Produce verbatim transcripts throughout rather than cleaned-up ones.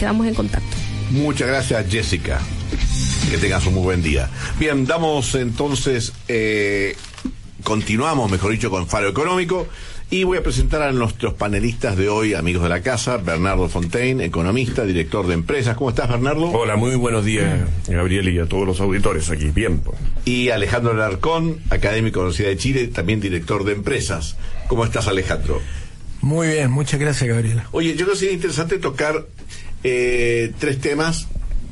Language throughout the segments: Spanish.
quedamos en contacto. Muchas gracias, Jessica. Que tengas un muy buen día. Bien, damos entonces, eh, continuamos, mejor dicho, con Faro Económico. Y voy a presentar a nuestros panelistas de hoy, amigos de la casa. Bernardo Fontaine, economista, director de empresas. ¿Cómo estás, Bernardo? Hola, muy buenos días, Gabriel, y a todos los auditores aquí. Bien. Pues. Y Alejandro Alarcón, académico de la Universidad de Chile, también director de empresas. ¿Cómo estás, Alejandro? Muy bien, muchas gracias, Gabriel. Oye, yo creo que sería interesante tocar eh, tres temas.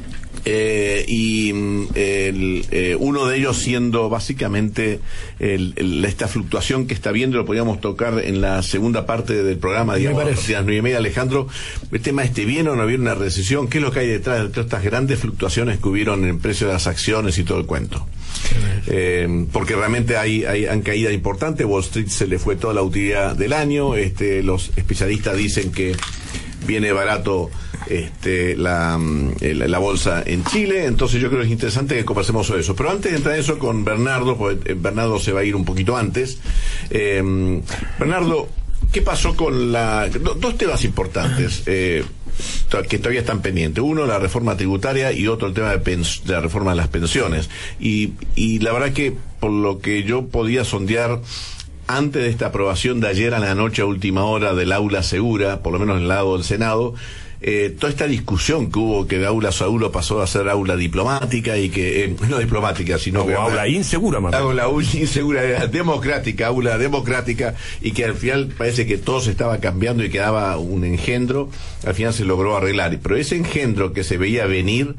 Eh, y el, eh, uno de ellos siendo básicamente el, el, esta fluctuación que está viendo, lo podríamos tocar en la segunda parte del programa, digamos, a las nueve y media. Alejandro, el tema este, ¿viene o no viene una recesión? ¿Qué es lo que hay detrás de todas estas grandes fluctuaciones que hubieron en el precio de las acciones y todo el cuento? Eh, porque realmente hay, hay han caído importantes. Wall Street se le fue toda la utilidad del año. Este, los especialistas dicen que viene barato este la, la, la bolsa en Chile, entonces yo creo que es interesante que conversemos sobre eso. Pero antes de entrar en eso con Bernardo, porque Bernardo se va a ir un poquito antes. Eh, Bernardo, ¿qué pasó con la... Dos temas importantes eh, que todavía están pendientes. Uno, la reforma tributaria, y otro, el tema de, pens- de la reforma de las pensiones. Y, y la verdad que, por lo que yo podía sondear antes de esta aprobación de ayer a la noche a última hora del aula segura, por lo menos en el lado del Senado, eh, toda esta discusión que hubo, que de aula segura pasó a ser aula diplomática y que, eh, no diplomática, sino no, que... aula insegura, mamá. Aula insegura, era democrática, aula democrática, y que al final parece que todo se estaba cambiando y quedaba un engendro, al final se logró arreglar. Pero ese engendro que se veía venir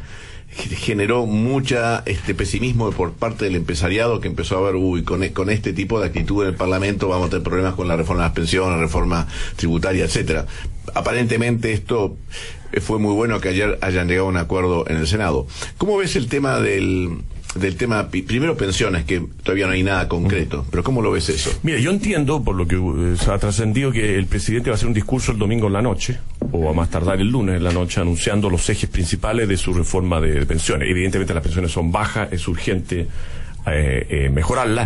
generó mucha este pesimismo por parte del empresariado, que empezó a ver, uy, con, con este tipo de actitud en el Parlamento vamos a tener problemas con la reforma de las pensiones, reforma tributaria, etcétera. Aparentemente esto fue muy bueno que ayer hayan llegado a un acuerdo en el Senado. ¿Cómo ves el tema del del tema, primero pensiones, que todavía no hay nada concreto, pero ¿cómo lo ves eso? Mira, yo entiendo, por lo que uh, se ha trascendido, que el presidente va a hacer un discurso el domingo en la noche, o a más tardar el lunes en la noche, anunciando los ejes principales de su reforma de, de pensiones. Evidentemente las pensiones son bajas, es urgente eh, eh, mejorarlas.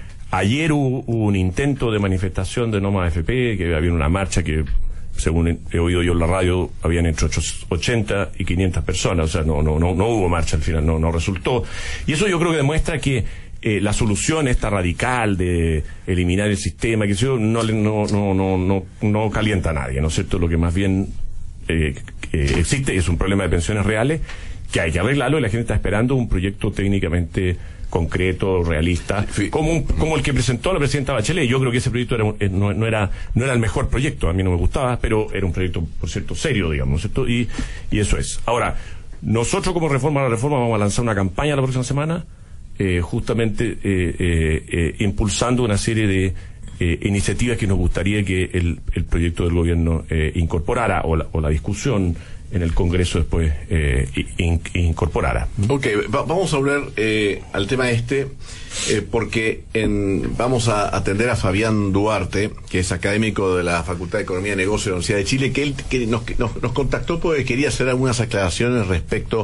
Ayer hubo, hubo un intento de manifestación de No Más A F P, que había una marcha que, según he oído yo en la radio, habían entre ochenta y quinientas personas, o sea, no no no no hubo marcha al final, no no resultó. Y eso yo creo que demuestra que eh, la solución esta radical de eliminar el sistema, que eso no no no no no no calienta a nadie, ¿no es cierto? Lo que más bien eh, eh, existe es un problema de pensiones reales que hay que arreglarlo, y la gente está esperando un proyecto técnicamente concreto, realista, sí, como un, como el que presentó la presidenta Bachelet. Yo creo que ese proyecto era un, no, no era no era el mejor proyecto, a mí no me gustaba, pero era un proyecto, por cierto, serio, digamos, ¿cierto? Y, y eso es. Ahora, nosotros como Reforma a la Reforma vamos a lanzar una campaña la próxima semana, eh, justamente eh, eh, eh, impulsando una serie de eh, iniciativas que nos gustaría que el, el proyecto del gobierno eh, incorporara, o la, o la discusión en el Congreso después eh, in, incorporara. Ok, va, vamos a hablar eh, al tema este, eh, porque en, vamos a atender a Fabián Duarte, que es académico de la Facultad de Economía y Negocios de la Universidad de Chile, que él que nos, nos, nos contactó porque quería hacer algunas aclaraciones respecto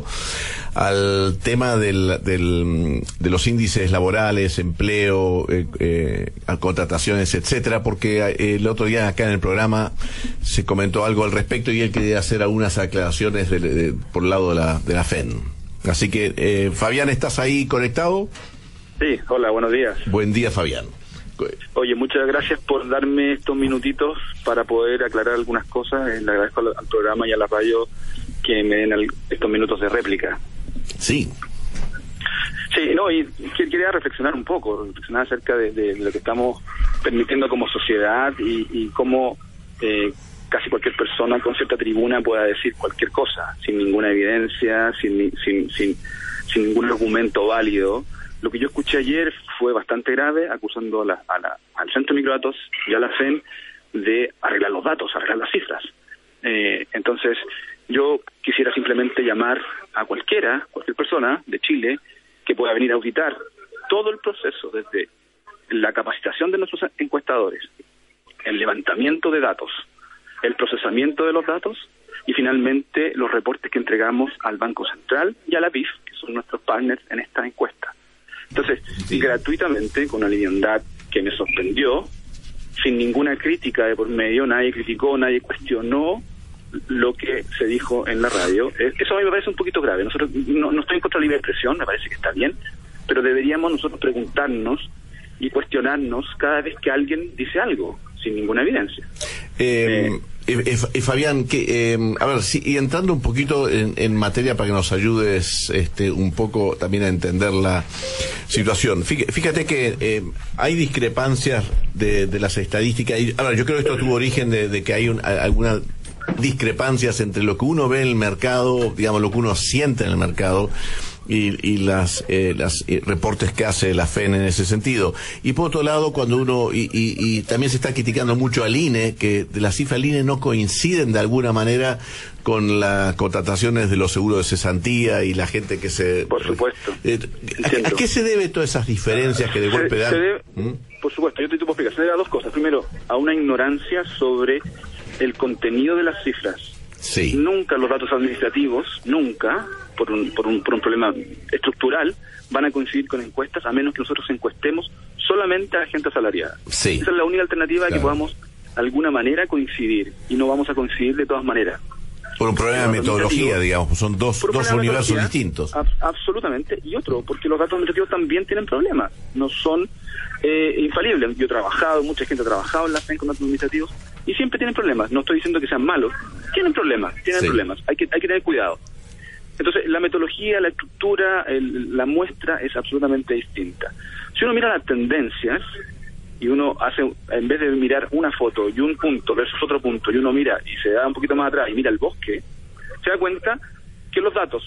al tema del, del, de los índices laborales, empleo, eh, eh, contrataciones, etcétera, porque eh, el otro día acá en el programa se comentó algo al respecto y él quería hacer algunas aclaraciones de, de, por el lado de la, de la F E N. Así que, eh, Fabián, ¿estás ahí conectado? Sí, hola, buenos días. Buen día, Fabián. Oye, muchas gracias por darme estos minutitos para poder aclarar algunas cosas. Le agradezco al, al programa y a la radio que me den el, estos minutos de réplica. Sí. Sí, no, y quería reflexionar un poco, reflexionar acerca de, de lo que estamos permitiendo como sociedad y, y cómo eh, casi cualquier persona con cierta tribuna pueda decir cualquier cosa, sin ninguna evidencia, sin, sin, sin, sin ningún argumento válido. Lo que yo escuché ayer fue bastante grave, acusando a la, a la, al Centro de Microdatos y a la F E N de arreglar los datos, arreglar las cifras. Eh, entonces, yo quisiera simplemente llamar a cualquiera, cualquier persona de Chile que pueda venir a auditar todo el proceso, desde la capacitación de nuestros encuestadores, el levantamiento de datos, el procesamiento de los datos y finalmente los reportes que entregamos al Banco Central y a la B I F, que son nuestros partners en esta encuesta. Entonces, sí, gratuitamente, con una liviandad que me sorprendió, sin ninguna crítica de por medio, nadie criticó, nadie cuestionó lo que se dijo en la radio. Eh, eso a mí me parece un poquito grave. Nosotros no, no estoy en contra de la libre expresión, me parece que está bien, pero deberíamos nosotros preguntarnos y cuestionarnos cada vez que alguien dice algo, sin ninguna evidencia. Eh, eh, eh, eh, Fabián, que, eh, a ver, sí, y entrando un poquito en, en materia para que nos ayudes este, un poco también a entender la situación. Fíjate, fíjate que eh, hay discrepancias de, de las estadísticas. Y, ahora, yo creo que esto tuvo origen de, de que hay un, algunas discrepancias entre lo que uno ve en el mercado, digamos, lo que uno siente en el mercado, y, y las eh, las eh, reportes que hace la F E N en ese sentido. Y por otro lado, cuando uno y, y, y también se está criticando mucho al I N E, que de las cifras del I N E no coinciden de alguna manera con las contrataciones de los seguros de cesantía y la gente que se... Por supuesto. Eh, ¿a, ¿A qué se debe todas esas diferencias que de se, golpe dan? Se debe, ¿Mm? Por supuesto, yo te puedo explicar. Se debe a dos cosas. Primero, a una ignorancia sobre el contenido de las cifras. Sí. Nunca los datos administrativos, nunca, por un, por un, por un problema estructural, van a coincidir con encuestas, a menos que nosotros encuestemos solamente a la gente asalariada. Sí. Esa es la única alternativa, claro, que podamos de alguna manera coincidir, y no vamos a coincidir de todas maneras. Por un problema de metodología, digamos, son dos, dos universos distintos. Ab- absolutamente, y otro, porque los datos administrativos también tienen problemas, no son eh, infalibles. Yo he trabajado, mucha gente ha trabajado en la F E N con datos administrativos, y siempre tienen problemas. No estoy diciendo que sean malos, tienen problemas, tienen sí. problemas, hay que hay que tener cuidado. Entonces, la metodología, la estructura, el, la muestra es absolutamente distinta. Si uno mira las tendencias, y uno hace, en vez de mirar una foto y un punto versus otro punto, y uno mira y se da un poquito más atrás y mira el bosque, se da cuenta que los datos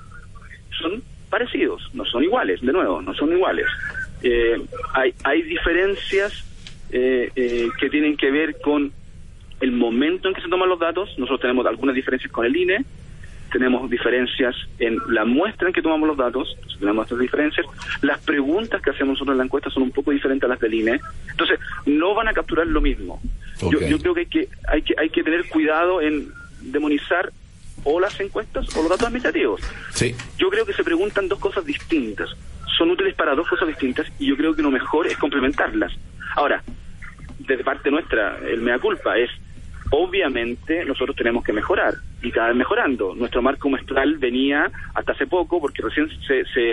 son parecidos, no son iguales, de nuevo, no son iguales. Eh, hay, hay diferencias eh, eh, que tienen que ver con el momento en que se toman los datos. Nosotros tenemos algunas diferencias con el I N E, tenemos diferencias en la muestra en que tomamos los datos, tenemos estas diferencias. Las preguntas que hacemos nosotros en la encuesta son un poco diferentes a las del I N E, entonces no van a capturar lo mismo. Okay. Yo, yo creo que hay, que hay que hay que tener cuidado en demonizar o las encuestas o los datos administrativos. Sí. Yo creo que se preguntan dos cosas distintas, son útiles para dos cosas distintas, y yo creo que lo mejor es complementarlas. Ahora, de parte nuestra, el mea culpa es, obviamente nosotros tenemos que mejorar, y cada vez mejorando. Nuestro marco muestral venía hasta hace poco, porque recién se, se,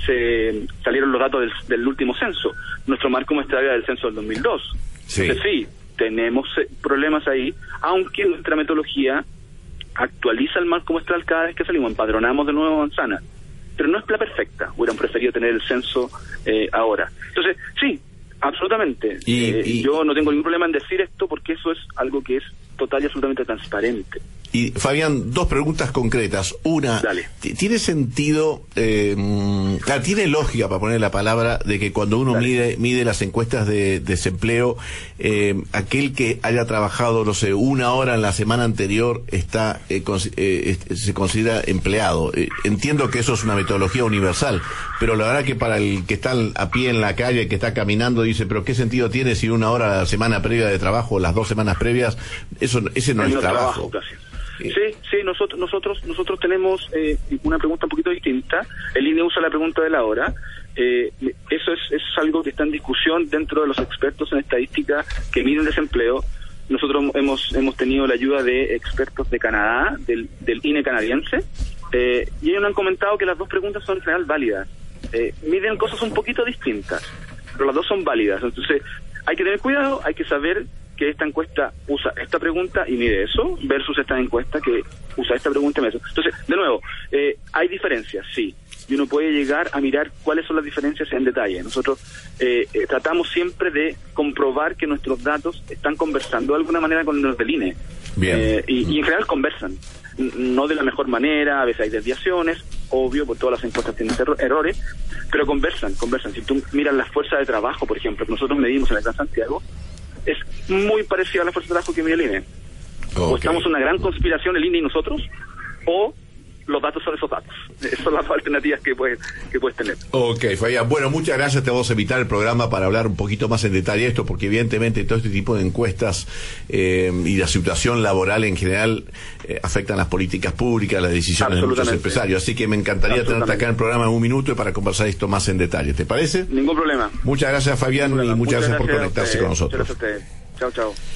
se salieron los datos del, del último censo. Nuestro marco muestral era del censo del dos mil dos. Sí. Entonces sí, tenemos problemas ahí, aunque nuestra metodología actualiza el marco muestral cada vez que salimos, empadronamos de nuevo manzana, pero no es la perfecta. Hubieran preferido tener el censo eh, ahora. Entonces, sí, absolutamente. Y, eh, y, yo no tengo ningún problema en decir esto, porque eso es algo que es total y absolutamente transparente. Y Fabián, dos preguntas concretas. Una, Dale. ¿tiene sentido, eh, claro, tiene lógica, para poner la palabra, de que cuando uno Dale. mide mide las encuestas de desempleo, eh, aquel que haya trabajado, no sé, una hora en la semana anterior está eh, cons- eh, se considera empleado? Eh, entiendo que eso es una metodología universal, pero la verdad que para el que está a pie en la calle, que está caminando, dice, pero ¿qué sentido tiene si una hora a la semana previa de trabajo, las dos semanas previas, eso ese no es no trabajo? trabajo casi. Sí, sí, nosotros nosotros nosotros tenemos eh, una pregunta un poquito distinta. El I N E usa la pregunta de la hora. Eh, eso es, es algo que está en discusión dentro de los expertos en estadística que miden desempleo. Nosotros hemos hemos tenido la ayuda de expertos de Canadá, del, del I N E canadiense, eh, y ellos nos han comentado que las dos preguntas son en general válidas. Eh, miden cosas un poquito distintas, pero las dos son válidas. Entonces hay que tener cuidado, hay que saber que esta encuesta usa esta pregunta y mide eso, versus esta encuesta que usa esta pregunta y mide eso. Entonces, de nuevo, eh, hay diferencias, sí, y uno puede llegar a mirar cuáles son las diferencias en detalle. Nosotros eh, eh, tratamos siempre de comprobar que nuestros datos están conversando de alguna manera con los del I N E. Bien. Eh, y, y en general conversan, no de la mejor manera, a veces hay desviaciones, obvio, porque todas las encuestas tienen erro- errores, pero conversan, conversan. Si tú miras las fuerzas de trabajo, por ejemplo, que nosotros medimos en el Gran Santiago, es muy parecida a la fuerza de trabajo que mide el I N E. Okay. O estamos en una gran conspiración el I N E y nosotros, o los datos son esos datos. Esas son las dos alternativas que puedes que puedes tener. Ok, Fabián. Bueno, muchas gracias. Te vamos a invitar al programa para hablar un poquito más en detalle de esto, porque evidentemente todo este tipo de encuestas eh, y la situación laboral en general eh, afectan las políticas públicas, las decisiones de muchos empresarios. Así que me encantaría tenerte acá en el programa en un minuto para conversar esto más en detalle. ¿Te parece? Ningún problema. Muchas gracias, Fabián, y muchas, muchas gracias, gracias por conectarse con nosotros. Muchas gracias a ustedes. Chao, chao.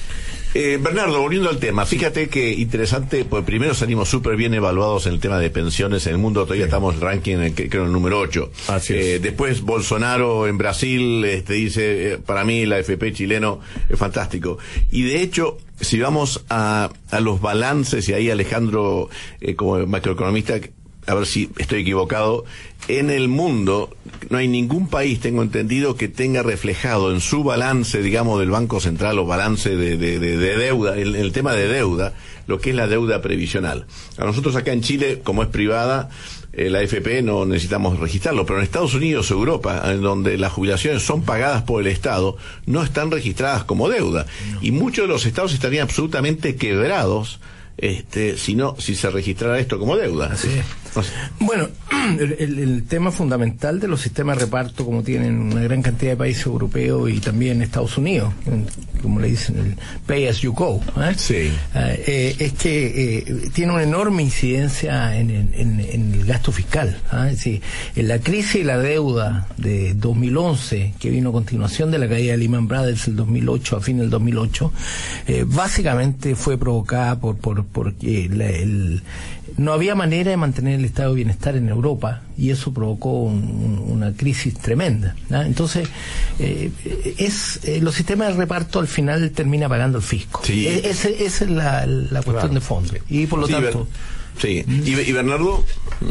Eh, Bernardo, volviendo al tema, fíjate que interesante, pues primero salimos súper bien evaluados en el tema de pensiones en el mundo, todavía sí. estamos en el ranking, en el, creo, en el número ocho. Así eh, es. Después Bolsonaro en Brasil este, dice, eh, para mí la A F P chileno es fantástico. Y de hecho, si vamos a, a los balances, y ahí Alejandro, eh, como macroeconomista, a ver si estoy equivocado, en el mundo no hay ningún país, tengo entendido, que tenga reflejado en su balance, digamos, del Banco Central o balance de, de, de, de deuda, el, el tema de deuda, lo que es la deuda previsional. A nosotros acá en Chile, como es privada, eh, la A F P no necesitamos registrarlo, pero en Estados Unidos o Europa, en donde las jubilaciones son pagadas por el Estado, no están registradas como deuda. No. Y muchos de los estados estarían absolutamente quebrados este si no si se registrara esto como deuda. Así es. O sea, bueno, el, el, el tema fundamental de los sistemas de reparto, como tienen una gran cantidad de países europeos y también Estados Unidos, como le dicen, el pay as you go, ¿eh? Sí. Eh, es que eh, tiene una enorme incidencia en, en, en, en el gasto fiscal, ¿eh? Es decir, en la crisis y la deuda de dos mil once, que vino a continuación de la caída de Lehman Brothers el dos mil ocho, a fin del dos mil ocho, eh, básicamente fue provocada por por porque la, el no había manera de mantener el estado de bienestar en Europa, y eso provocó un, un, una crisis tremenda, ¿no? Entonces, eh, es eh, los sistemas de reparto al final termina pagando el fisco. Sí. E, esa es la, la cuestión claro. de fondo. Y por lo sí, tanto... Sí. ¿Y, y Bernardo?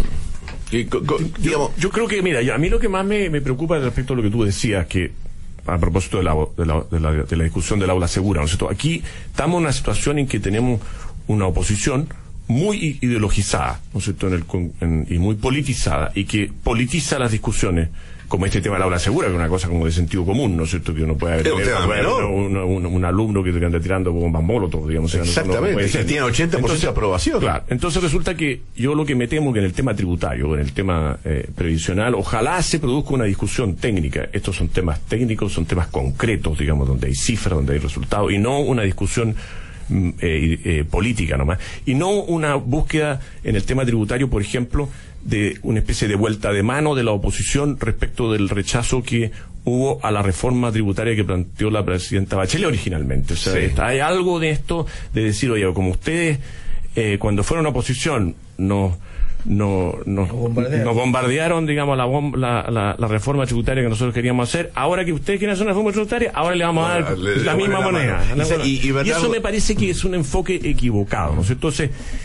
Y, co, co, digamos, yo, yo creo que, mira, yo, a mí lo que más me, me preocupa respecto a lo que tú decías, que a propósito de la, de la, de la, de la discusión del aula segura, ¿no es cierto? Aquí estamos en una situación en que tenemos una oposición muy ideologizada, ¿no es cierto?, en el, en, y muy politizada, y que politiza las discusiones, como este tema de la aula segura, que es una cosa como de sentido común, ¿no es cierto?, que uno puede haber un, un, un, un alumno que te anda tirando bombas molotov, digamos. Exactamente, no, no que tiene ochenta por ciento entonces, de aprobación. Claro, entonces resulta que yo lo que me temo que en el tema tributario, en el tema eh, previsional, ojalá se produzca una discusión técnica. Estos son temas técnicos, son temas concretos, digamos, donde hay cifras, donde hay resultados, y no una discusión Eh, eh, política nomás, y no una búsqueda en el tema tributario, por ejemplo, de una especie de vuelta de mano de la oposición respecto del rechazo que hubo a la reforma tributaria que planteó la presidenta Bachelet originalmente. O sea, sí. hay algo de esto de decir, oye, como ustedes eh, cuando fueron oposición nos no, no, nos bombardearon. bombardearon, digamos, la, bom, la, la, la reforma tributaria que nosotros queríamos hacer. Ahora que ustedes quieren hacer una reforma tributaria, ahora le vamos a dar le, la le misma la moneda. La y, y, y, y eso me parece que es un enfoque equivocado, ¿no? Entonces,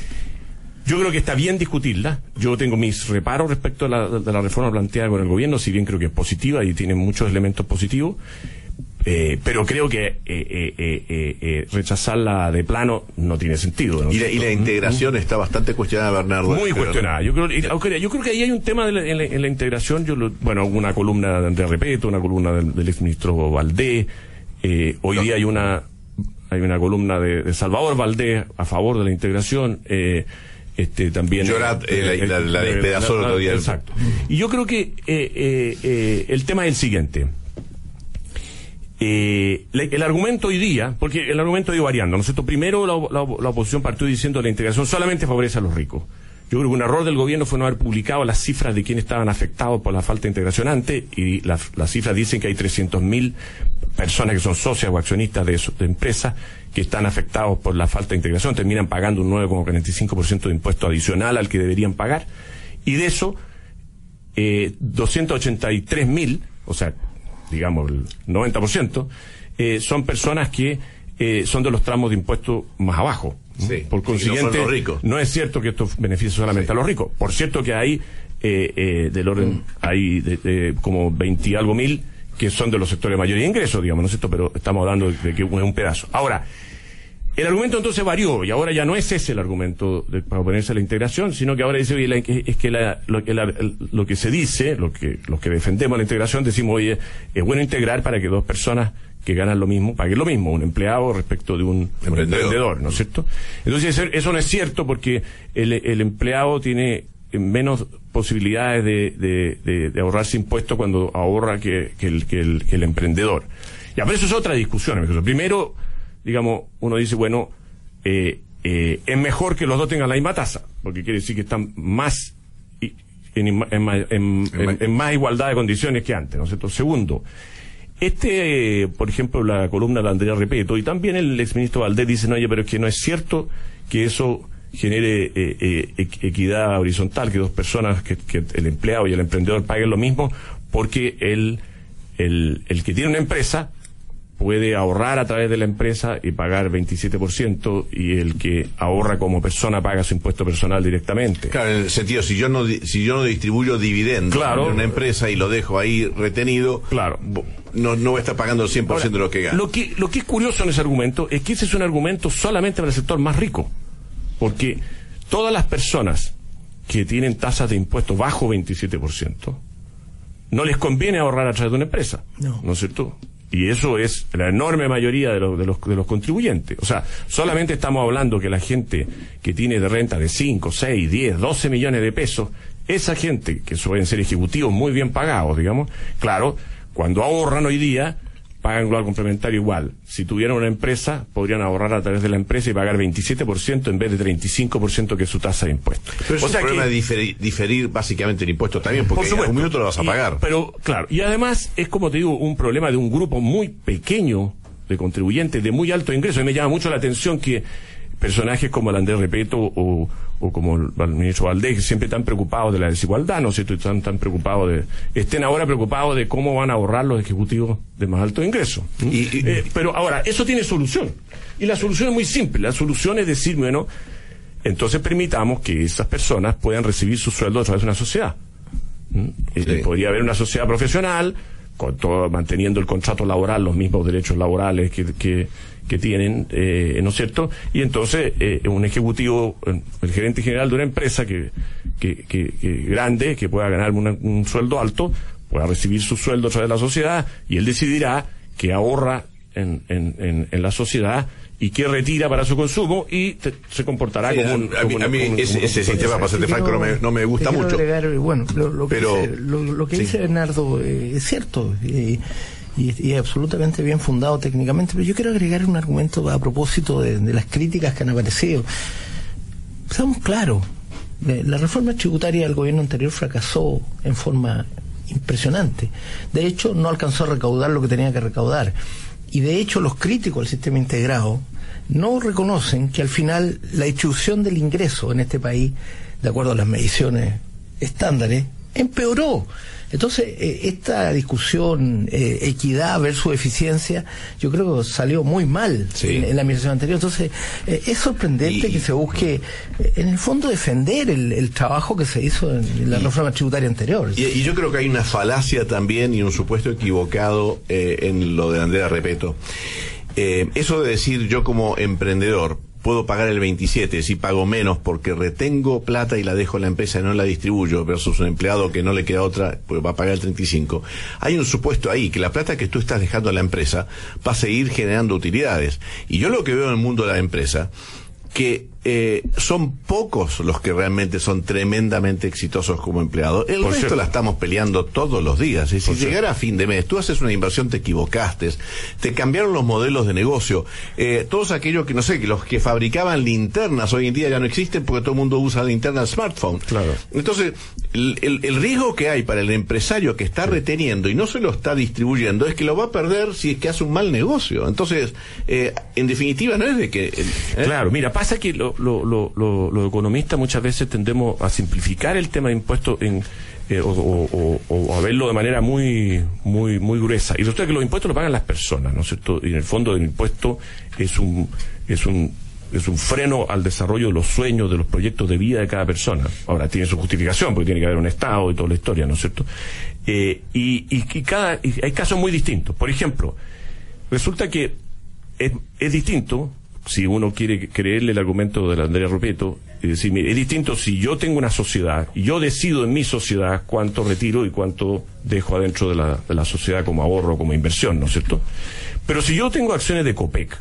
yo creo que está bien discutirla. Yo tengo mis reparos respecto a la, de la reforma planteada con el gobierno, si bien creo que es positiva y tiene muchos elementos positivos. Eh, pero creo que eh, eh, eh, eh, rechazarla de plano no tiene sentido, ¿no? Y la, y la integración ¿Mm? está bastante cuestionada, Bernardo. Muy pero, cuestionada. Yo creo, yo creo que ahí hay un tema de la, en, la, en la integración. Yo lo, bueno, una columna de Repeto, una columna del, del exministro Valdés. Eh, hoy no. día hay una hay una columna de, de Salvador Valdés a favor de la integración. Eh, este también Llorat, eh, eh, la, la, la despedazó el otro día. Exacto. Y yo creo que eh, eh, eh, el tema es el siguiente. Eh, el argumento hoy día, porque el argumento ha ido variando, ¿no es cierto? Primero la, la, la oposición partió diciendo que la integración solamente favorece a los ricos. Yo creo que un error del gobierno fue no haber publicado las cifras de quienes estaban afectados por la falta de integración antes, y las la cifras dicen que hay trescientos mil personas que son socias o accionistas de, de empresas que están afectados por la falta de integración, terminan pagando un nueve coma cuarenta y cinco por ciento de impuesto adicional al que deberían pagar, y de eso eh, doscientos ochenta y tres mil, o sea, digamos el noventa por ciento, eh, son personas que eh, son de los tramos de impuestos más abajo. Sí, por consiguiente, no, no es cierto que esto beneficie solamente sí. a los ricos. Por cierto que hay eh, eh, del orden, mm. hay de, de, como veinte y algo mil que son de los sectores de mayoría de ingresos, digamos, ¿no es cierto? Pero estamos hablando de que es un pedazo. Ahora, el argumento entonces varió, y ahora ya no es ese el argumento de, para oponerse a la integración, sino que ahora dice, oye, la, es que la, lo, que la, lo que se dice, lo que los que defendemos la integración, decimos, oye, es bueno integrar para que dos personas que ganan lo mismo paguen lo mismo, un empleado respecto de un emprendedor, emprendedor, ¿no es cierto? Entonces eso no es cierto, porque el, el empleado tiene menos posibilidades de, de, de, de ahorrarse impuestos cuando ahorra que, que, el, que, el, que el emprendedor. Ya, pero eso es otra discusión. Primero, digamos, uno dice, bueno, eh, eh, es mejor que los dos tengan la misma tasa, porque quiere decir que están más en, en, en, en, en, en más igualdad de condiciones que antes, ¿no es cierto? Segundo, Este, eh, por ejemplo, la columna de Andrea Repeto, y también el exministro Valdés dicen, oye, pero es que no es cierto que eso genere eh, eh, equidad horizontal, que dos personas, que, que el empleado y el emprendedor paguen lo mismo, porque el, el, el que tiene una empresa puede ahorrar a través de la empresa y pagar veintisiete por ciento, y el que ahorra como persona paga su impuesto personal directamente. Claro, en el sentido, si yo no si yo no distribuyo dividendos claro, en una empresa y lo dejo ahí retenido, claro, no, no voy a estar pagando el cien por ciento Ahora, de lo que gano. Lo que, lo que es curioso en ese argumento es que ese es un argumento solamente para el sector más rico, porque todas las personas que tienen tasas de impuestos bajo veintisiete por ciento no les conviene ahorrar a través de una empresa, ¿no, ¿no es cierto? Y eso es la enorme mayoría de los, de los de los contribuyentes. O sea, solamente estamos hablando que la gente que tiene de renta de cinco, seis, diez, doce millones de pesos, esa gente, que suelen ser ejecutivos muy bien pagados, digamos, claro, cuando ahorran hoy día, pagan global complementario igual. Si tuvieran una empresa, podrían ahorrar a través de la empresa y pagar veintisiete por ciento en vez de treinta y cinco por ciento que es su tasa de impuestos. Pero es o un sea problema que, de diferir, diferir básicamente el impuesto también, porque por en un minuto lo vas a y, pagar. Pero, claro, y además es, como te digo, un problema de un grupo muy pequeño de contribuyentes de muy alto ingreso. A mí me llama mucho la atención que personajes como el Andrés Repeto o, o como el ministro Valdés, que siempre están preocupados de la desigualdad, ¿no es cierto? Están tan preocupados de, estén ahora preocupados de cómo van a ahorrar los ejecutivos de más alto ingreso. ¿Mm? Y, y, eh, pero ahora, eso tiene solución. Y la solución es muy simple. La solución es decir, bueno, entonces permitamos que esas personas puedan recibir su sueldo a través de una sociedad. ¿Mm? Sí. Eh, podría haber una sociedad profesional, con todo, manteniendo el contrato laboral, los mismos derechos laborales que, que que tienen, eh, ¿no es cierto? Y entonces eh, un ejecutivo, el gerente general de una empresa que, que, que, que grande, que pueda ganar una, un sueldo alto, pueda recibir su sueldo a través de la sociedad, y él decidirá que ahorra en, en, en, en la sociedad y que retira para su consumo, y te, se comportará sí, como un... A mí, como a mí un, ese, como, ese sistema, para serte franco, no me, no me gusta mucho. Agregar, bueno, lo, lo que pero, dice, lo, lo que sí. dice Bernardo eh, es cierto, eh, y, y es absolutamente bien fundado técnicamente, pero yo quiero agregar un argumento a propósito de, de las críticas que han aparecido. Seamos claros, la reforma tributaria del gobierno anterior fracasó en forma impresionante. De hecho, no alcanzó a recaudar lo que tenía que recaudar. Y de hecho, los críticos del sistema integrado no reconocen que al final la distribución del ingreso en este país, de acuerdo a las mediciones estándares, empeoró. Entonces, eh, esta discusión eh, equidad versus eficiencia, yo creo que salió muy mal sí. en, en la administración anterior. Entonces, eh, es sorprendente y, que se busque, eh, en el fondo, defender el, el trabajo que se hizo en, en la y, reforma tributaria anterior. Y, y yo creo que hay una falacia también y un supuesto equivocado eh, en lo de Andrea Repeto. Eh, eso de decir, yo como emprendedor puedo pagar el veintisiete si pago menos porque retengo plata y la dejo en la empresa y no la distribuyo, versus un empleado que no le queda otra, pues va a pagar el treinta y cinco. Hay un supuesto ahí, que la plata que tú estás dejando en la empresa va a seguir generando utilidades. Y yo lo que veo en el mundo de la empresa, que eh, son pocos los que realmente son tremendamente exitosos como empleados. El Por resto cierto. la estamos peleando todos los días. Y si Por llegara a fin de mes, tú haces una inversión, te equivocaste, te cambiaron los modelos de negocio. Eh, todos aquellos que, no sé, que los que fabricaban linternas hoy en día ya no existen porque todo el mundo usa linternas smartphone. Claro. Entonces, el, el, el riesgo que hay para el empresario que está reteniendo y no se lo está distribuyendo es que lo va a perder si es que hace un mal negocio. Entonces, eh, en definitiva, no es de que... Eh, Claro, mira, pasa que lo, lo, lo, lo, los economistas muchas veces tendemos a simplificar el tema de impuestos en, eh, o, o, o, o a verlo de manera muy muy muy gruesa. Y resulta que los impuestos los pagan las personas, ¿no es cierto? Y en el fondo el impuesto es un es un es un freno al desarrollo de los sueños, de los proyectos de vida de cada persona. Ahora, tiene su justificación, porque tiene que haber un Estado y toda la historia, ¿no es cierto? Eh, y, y, y cada y hay casos muy distintos. Por ejemplo, resulta que es, es distinto, si uno quiere creerle el argumento de la Andrea Repeto, es decir, mire, es distinto si yo tengo una sociedad y yo decido en mi sociedad cuánto retiro y cuánto dejo adentro de la, de la sociedad como ahorro, como inversión, ¿no es cierto? Pero si yo tengo acciones de Copec,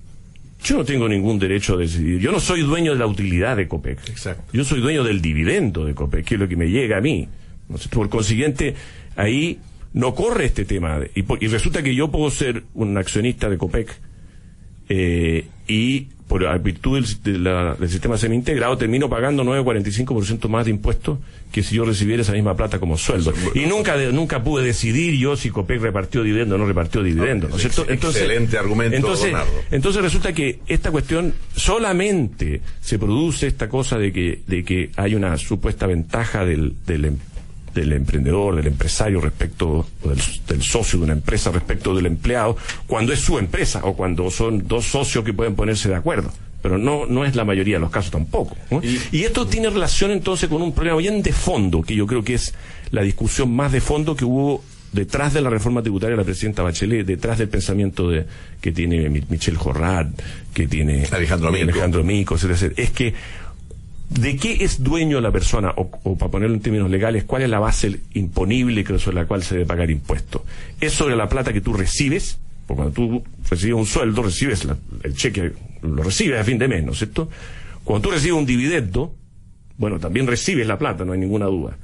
yo no tengo ningún derecho a decidir. Yo no soy dueño de la utilidad de Copec. Exacto. Yo soy dueño del dividendo de Copec, que es lo que me llega a mí, ¿no es cierto? Por consiguiente, ahí no corre este tema. De, y, por, y resulta que yo puedo ser un accionista de Copec, Eh, y por virtud del, de la, del sistema semi-integrado, termino pagando nueve coma cuarenta y cinco por ciento más de impuestos que si yo recibiera esa misma plata como sueldo. Y nunca de, nunca pude decidir yo si Copec repartió dividendo o no repartió dividendo, ¿no es cierto? Entonces, excelente argumento, entonces, Bernardo. Entonces resulta que esta cuestión solamente se produce esta cosa de que, de que hay una supuesta ventaja del, del del emprendedor, del empresario respecto, o del, del socio de una empresa respecto del empleado, cuando es su empresa o cuando son dos socios que pueden ponerse de acuerdo. Pero no no es la mayoría de los casos tampoco, ¿no? Y, y esto tiene relación entonces con un problema bien de fondo, que yo creo que es la discusión más de fondo que hubo detrás de la reforma tributaria de la presidenta Bachelet, detrás del pensamiento de que tiene Michel Jorrat, que tiene Alejandro Mico, Alejandro Mico, etcétera, etcétera. Es que ¿de qué es dueño la persona? O, o para ponerlo en términos legales, ¿cuál es la base imponible sobre la cual se debe pagar impuestos? ¿Es sobre la plata que tú recibes? Porque cuando tú recibes un sueldo, recibes la, el cheque, lo recibes a fin de mes, ¿no es cierto? Cuando tú recibes un dividendo, bueno, también recibes la plata, no hay ninguna duda.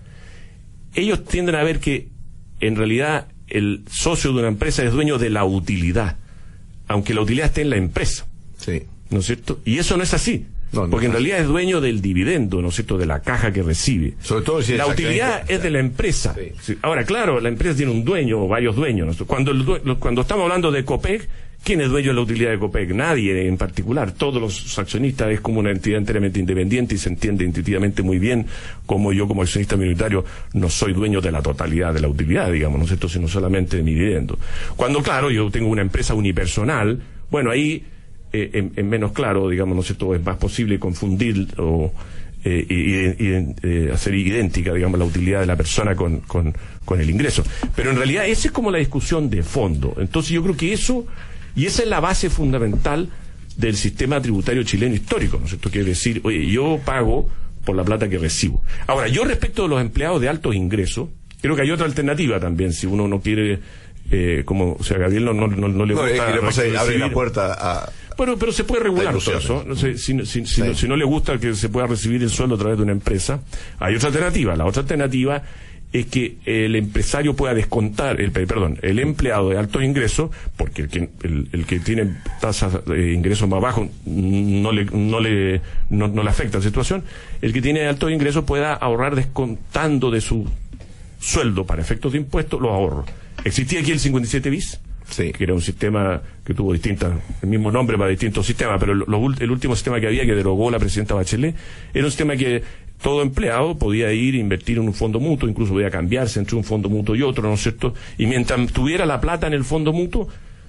Ellos tienden a ver que, en realidad, el socio de una empresa es dueño de la utilidad, aunque la utilidad esté en la empresa. Sí. ¿No es cierto? Y eso no es así. No, no, porque en no. realidad es dueño del dividendo, ¿no es cierto?, de la caja que recibe. Sobre todo si la es utilidad acá, es de la empresa. Sí. Ahora, claro, la empresa tiene un dueño o varios dueños, ¿no? Cuando, el due- cuando estamos hablando de Copec, ¿quién es dueño de la utilidad de Copec? Nadie en particular. Todos los accionistas, es como una entidad enteramente independiente y se entiende intuitivamente muy bien como yo, como accionista minoritario, no soy dueño de la totalidad de la utilidad, digamos, ¿no es cierto?, sino solamente de mi dividendo. Cuando, claro, yo tengo una empresa unipersonal, bueno, ahí Eh, en, en menos claro, digamos, ¿no es cierto?, es más posible confundir o eh, y, y, y, eh, hacer idéntica, digamos, la utilidad de la persona con, con, con el ingreso. Pero en realidad esa es como la discusión de fondo. Entonces yo creo que eso, y esa es la base fundamental del sistema tributario chileno histórico, ¿no es cierto?, que es decir, oye, yo pago por la plata que recibo. Ahora, yo respecto de los empleados de altos ingresos, creo que hay otra alternativa también, si uno no quiere, eh, como, o sea, Gabriel no, no, no, no le no, gusta... es que le pasa que abre recibir- la puerta a... Bueno, pero se puede regular Hay todo eso. No sé, si, si, si, Sí. no, si no le gusta que se pueda recibir el sueldo a través de una empresa, hay otra alternativa. La otra alternativa es que el empresario pueda descontar, el, perdón, el empleado de altos ingresos, porque el que, el, el que tiene tasas de ingresos más bajos no le, no le, no, no le afecta la situación, el que tiene altos ingresos pueda ahorrar descontando de su sueldo para efectos de impuestos los ahorros. Existía aquí el cincuenta y siete bis. Sí. Que era un sistema que tuvo distintas, el mismo nombre para distintos sistemas, pero lo, lo, el último sistema que había, que derogó la presidenta Bachelet, era un sistema que todo empleado podía ir a invertir en un fondo mutuo, incluso podía cambiarse entre un fondo mutuo y otro, ¿no es cierto? Y mientras tuviera la plata en el fondo mutuo,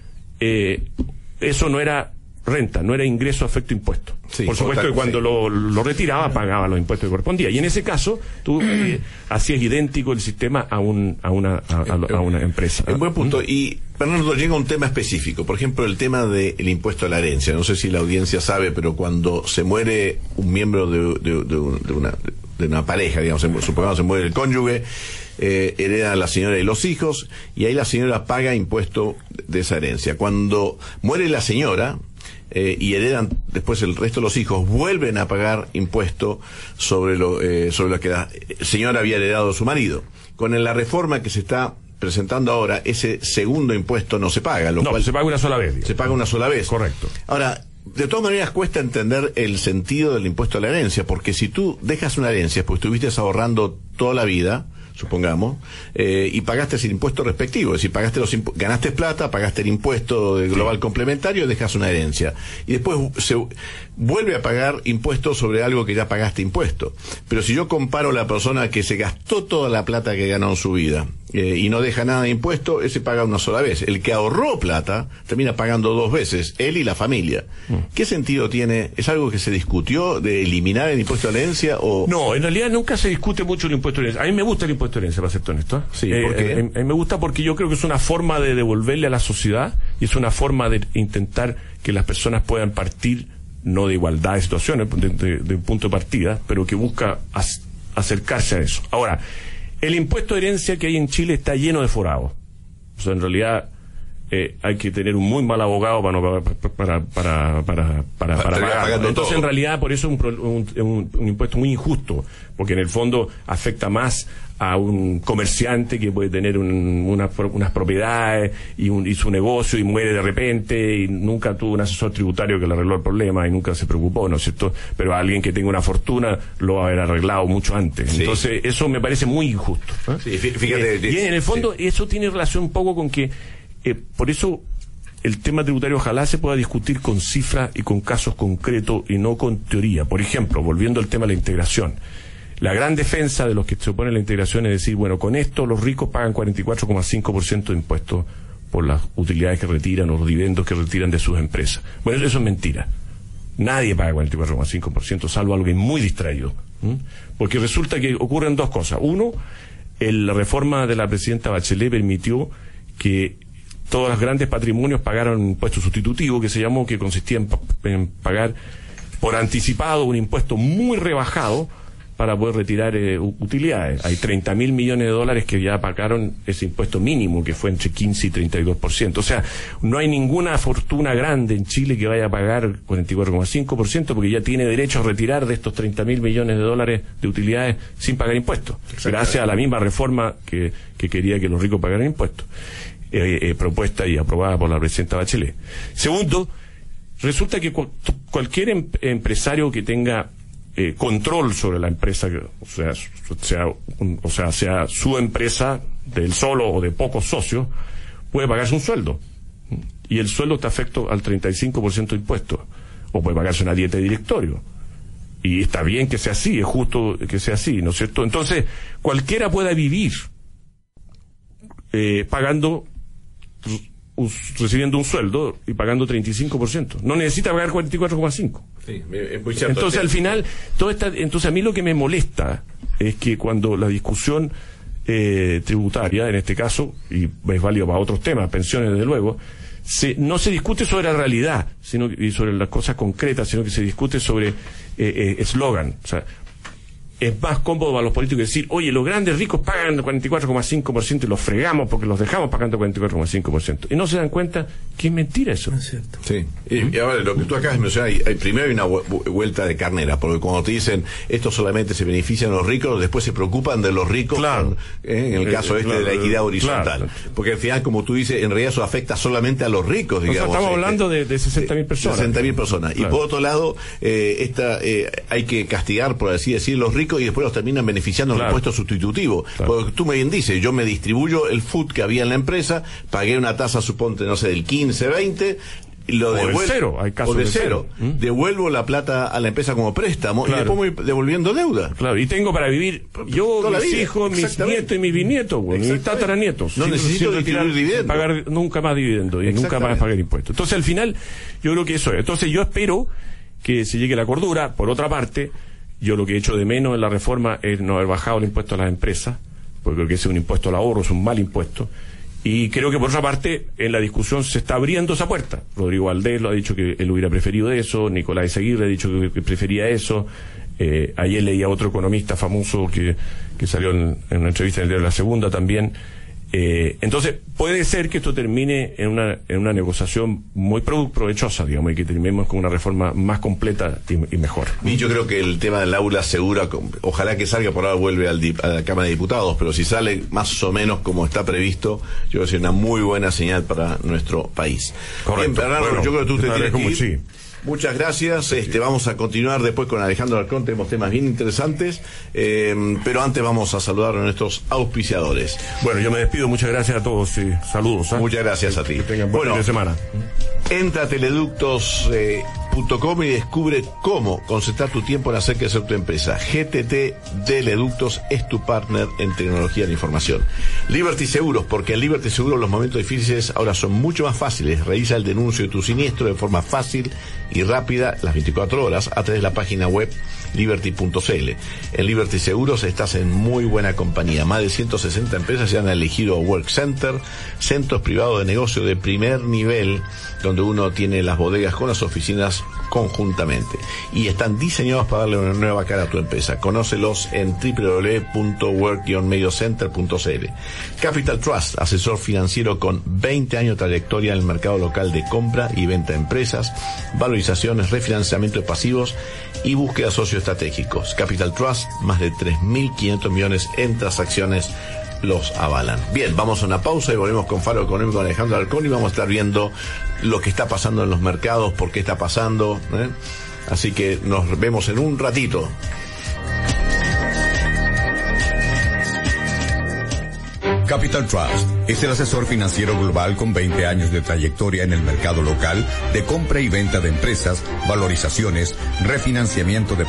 eh, eso no era renta, no era ingreso a efecto impuesto. Sí, por supuesto que cuando sí. lo, lo retiraba pagaba los impuestos que correspondía. Y en ese caso tú eh, hacías idéntico el sistema a un a una a, a, a una empresa. Un buen punto. Y Bernardo, llega un tema específico, por ejemplo, el tema del impuesto a la herencia. No sé si la audiencia sabe, pero cuando se muere un miembro de, de, de, un- de una de una pareja, digamos, supongamos se muere el cónyuge, eh, hereda la señora y los hijos, y ahí la señora paga impuesto de esa herencia. Cuando muere la señora, eh, y heredan después el resto de los hijos, vuelven a pagar impuesto sobre lo eh, sobre lo que la señora había heredado de su marido. Con la reforma que se está presentando ahora, ese segundo impuesto no se paga, lo No, cual se paga una sola vez. digamos. se paga una sola vez. Correcto. Ahora, de todas maneras cuesta entender el sentido del impuesto a la herencia, porque si tú dejas una herencia, pues estuviste ahorrando toda la vida, supongamos, eh, y pagaste el impuesto respectivo, es decir, pagaste los impu- ganaste plata, pagaste el impuesto de global complementario, dejas una herencia. Y después se vuelve a pagar impuestos sobre algo que ya pagaste impuesto. Pero si yo comparo la persona que se gastó toda la plata que ganó en su vida, eh, y no deja nada de impuesto, ese paga una sola vez. El que ahorró plata termina pagando dos veces, él y la familia. Mm. ¿Qué sentido tiene? ¿Es algo que se discutió de eliminar el impuesto a la herencia o...? No, en realidad nunca se discute mucho el impuesto de herencia. A mí me gusta el impuesto de herencia, para ser honesto. ¿eh? Sí, Eh, ¿por qué? eh, a mí me gusta porque yo creo que es una forma de devolverle a la sociedad y es una forma de intentar que las personas puedan partir, no de igualdad de situaciones, de, de, de un punto de partida, pero que busca as, acercarse a eso. Ahora, el impuesto de herencia que hay en Chile está lleno de forados. O sea, en realidad, eh, hay que tener un muy mal abogado para no, para para para para para, para pagarlo. Entonces todo. En realidad por eso es un, un, un, un impuesto muy injusto, porque en el fondo afecta más a un comerciante que puede tener un, una, unas propiedades y, un, y su negocio y muere de repente y nunca tuvo un asesor tributario que le arregló el problema y nunca se preocupó, ¿no es cierto? Pero a alguien que tenga una fortuna lo va a haber arreglado mucho antes. Sí. Entonces eso me parece muy injusto, ¿eh? Sí, fíjate, eh, y en el fondo sí. Eso tiene relación un poco con que eh, por eso el tema tributario ojalá se pueda discutir con cifras y con casos concretos y no con teoría. Por ejemplo, volviendo al tema de la integración, la gran defensa de los que se oponen a la integración es decir, bueno, con esto los ricos pagan cuarenta y cuatro coma cinco por ciento de impuestos por las utilidades que retiran o los dividendos que retiran de sus empresas. Bueno, eso es mentira. Nadie paga cuarenta y cuatro coma cinco por ciento, salvo alguien muy distraído. ¿Mm? Porque resulta que ocurren dos cosas. Uno, el, la reforma de la presidenta Bachelet permitió que todos los grandes patrimonios pagaron un impuesto sustitutivo que se llamó, que consistía en, en pagar por anticipado un impuesto muy rebajado para poder retirar eh, utilidades. Hay treinta mil millones de dólares que ya pagaron ese impuesto mínimo, que fue entre quince y treinta y dos por ciento. O sea, no hay ninguna fortuna grande en Chile que vaya a pagar cuarenta y cuatro coma cinco por ciento porque ya tiene derecho a retirar de estos treinta mil millones de dólares de utilidades sin pagar impuestos. Gracias a la misma reforma que, que quería que los ricos pagaran impuestos. Eh, eh, propuesta y aprobada por la presidenta Bachelet. Segundo, resulta que cu cualquier em empresario que tenga Eh, control sobre la empresa, o sea, sea un, o sea, sea su empresa del solo o de pocos socios, puede pagarse un sueldo. Y el sueldo está afecto al treinta y cinco por ciento de impuestos. O puede pagarse una dieta de directorio. Y está bien que sea así, es justo que sea así, ¿no es cierto? Entonces, cualquiera pueda vivir eh, pagando, recibiendo un sueldo y pagando treinta y cinco por ciento. No necesita pagar cuarenta y cuatro coma cinco. Sí, es muy cierto. Entonces, al final, todo esta, entonces a mí lo que me molesta es que cuando la discusión eh, tributaria, en este caso, y es válido para otros temas, pensiones desde luego, se, no se discute sobre la realidad, sino y sobre las cosas concretas, sino que se discute sobre eslogan. Eh, eh, o sea, es más cómodo para los políticos decir, oye, los grandes ricos pagan cuarenta y cuatro coma cinco por ciento y los fregamos porque los dejamos pagando cuarenta y cuatro coma cinco por ciento. Y no se dan cuenta que es mentira eso. Es cierto. Sí. Y, y ahora, lo que tú acabas de mencionar, hay, hay, primero hay una vuelta de carnera, porque cuando te dicen, esto solamente se benefician los ricos, después se preocupan de los ricos, claro. con, eh, en el eh, caso eh, este claro, de la equidad horizontal. Claro. Porque al final, como tú dices, en realidad eso afecta solamente a los ricos, digamos. O sea, estamos eh, hablando de, de sesenta mil personas. sesenta mil personas. Claro. Y por otro lado, eh, esta, eh, hay que castigar, por así decir, los ricos y después los terminan beneficiando claro. el impuesto sustitutivo. Claro. Porque tú me bien dices, yo me distribuyo el food que había en la empresa, pagué una tasa, suponte, no sé, del quince, veinte, lo devuelvo, o de cero, hay casos o de, de cero, cero. ¿Mm? Devuelvo la plata a la empresa como préstamo claro. y después voy devolviendo deuda. Claro, y tengo para vivir yo, mis vida. hijos, mis nietos y mis bisnietos, bueno, mis tataranietos. No sin, necesito distribuir dividendos. Pagar nunca más dividendos y nunca más pagar impuestos. Entonces, al final, yo creo que eso es. Entonces, yo espero que se llegue a la cordura. Por otra parte, yo lo que he hecho de menos en la reforma es no haber bajado el impuesto a las empresas, porque creo que ese es un impuesto al ahorro, es un mal impuesto. Y creo que por otra parte, en la discusión se está abriendo esa puerta. Rodrigo Valdés lo ha dicho que él hubiera preferido eso, Nicolás Ezeguirre ha dicho que, que prefería eso. Eh, ayer leía a otro economista famoso que, que salió en, en una entrevista en el diario La Segunda también. Eh, entonces, puede ser que esto termine en una, en una negociación muy provechosa, digamos, y que terminemos con una reforma más completa y, y mejor. Y yo creo que el tema del aula segura, ojalá que salga, por ahora vuelve al, a la Cámara de Diputados, pero si sale más o menos como está previsto, yo creo que es una muy buena señal para nuestro país. Correcto. Bien, Bernardo, bueno, yo creo que tú te, te tienes que ir. Sí. Muchas gracias, este, vamos a continuar después con Alejandro Alarcón, tenemos temas bien interesantes, eh, pero antes vamos a saludar a nuestros auspiciadores. Bueno, yo me despido, muchas gracias a todos y saludos. ¿eh? Muchas gracias a ti. Que tengan buen fin de semana. Entra a teleductos punto com eh, y descubre cómo concentrar tu tiempo en hacer crecer tu empresa. G T T Teleductos es tu partner en tecnología de información. Liberty Seguros, porque en Liberty Seguros los momentos difíciles ahora son mucho más fáciles. Realiza el denuncio de tu siniestro de forma fácil y rápida las veinticuatro horas a través de la página web liberty punto c l. En Liberty Seguros estás en muy buena compañía. Más de ciento sesenta empresas se han elegido Work Center, centros privados de negocio de primer nivel, donde uno tiene las bodegas con las oficinas conjuntamente. Y están diseñados para darle una nueva cara a tu empresa. Conócelos en doble u doble u doble u punto work guion medio center punto c l. Capital Trust, asesor financiero con veinte años de trayectoria en el mercado local de compra y venta de empresas, valorizaciones, refinanciamiento de pasivos y búsqueda de socios estratégicos. Capital Trust, más de tres mil quinientos millones en transacciones los avalan. Bien, vamos a una pausa y volvemos con Faro Económico con Alejandro Alarcón y vamos a estar viendo lo que está pasando en los mercados, por qué está pasando, ¿eh? Así que nos vemos en un ratito. Capital Trust es el asesor financiero global con veinte años de trayectoria en el mercado local de compra y venta de empresas, valorizaciones, refinanciamiento de